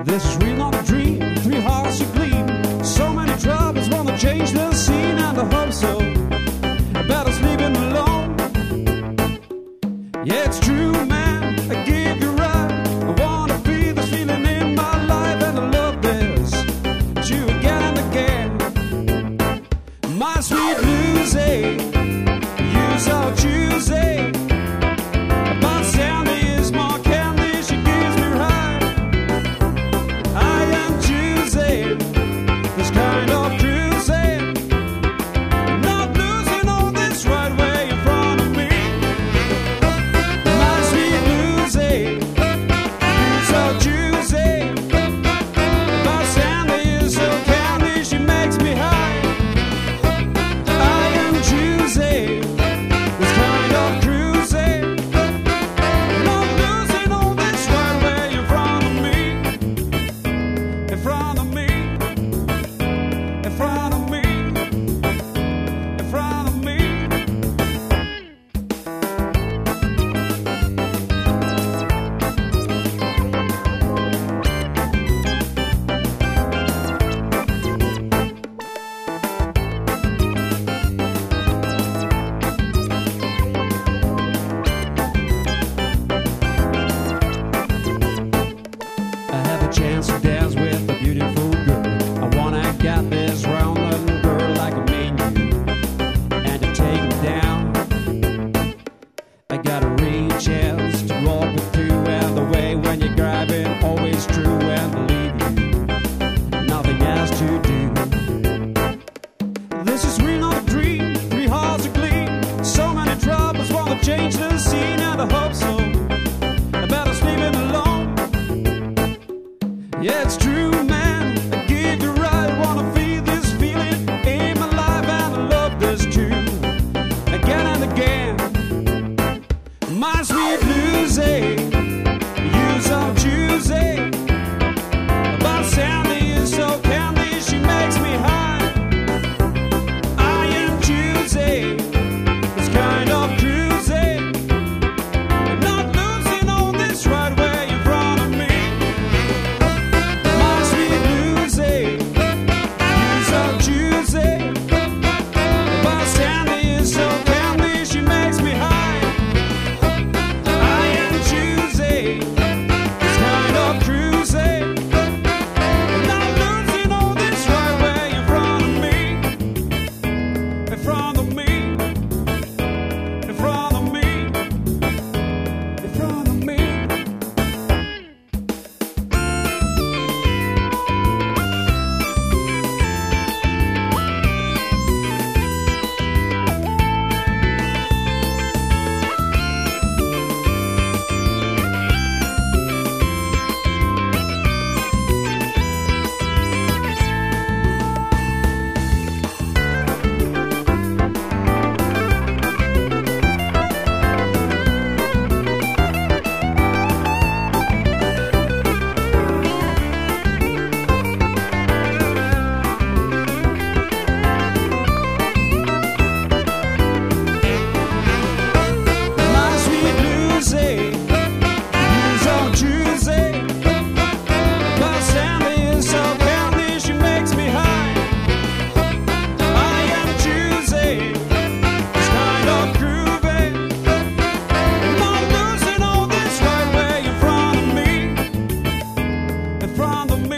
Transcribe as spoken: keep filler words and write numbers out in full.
This is real, not a dream. Three hearts to gleam. So many troubles wanna change the scene, and I hope so. Better sleeping alone. Yeah, it's true, man. I give you right. I wanna feel this feeling in my life, and I love this. It's you again and again. My sweet Lucy, you so choosy. But Sandy is more candy. She gives me right. I am choosing this kind of cruising, not losing all this right way in front of me. My sweet Lucy, you so choosy. But Sandy is so candy. She makes me high. I am choosing this kind of cruising, not losing all this right way in front of me. In front of me. In front of me. In front of me. I have a chance to dance with a beautiful girl. I wanna get this round little girl like a menu, and to take me down. I got a real chance to walk with you, and the way when you're grabbing always true, and believe you, nothing else to do. This is real, not a dream. Three hearts to gleam. So many troubles wanna change the scene, and I hope so. I better sleeping alone. Yeah, it's true, man. I give you right. Wanna feel this feeling in my life, and I love this too. Again and again. My sweet Lucy, you so choosy. But Sandy is so candy. She makes me high. I am choosing this kind of cruising, not losing all this right way in front of me. My sweet Lucy, you so choosy. But Sandy is so candy. She makes me high. I am choosing this kind of cruising, not losing all this right way in front of me. In front of me. In front of me. In front of me. My sweet Lucy, you so choosy. But Sandy is so candy. She makes me high. I am choosing this kind of grooving, not losing all this right way in front of me. In front of me.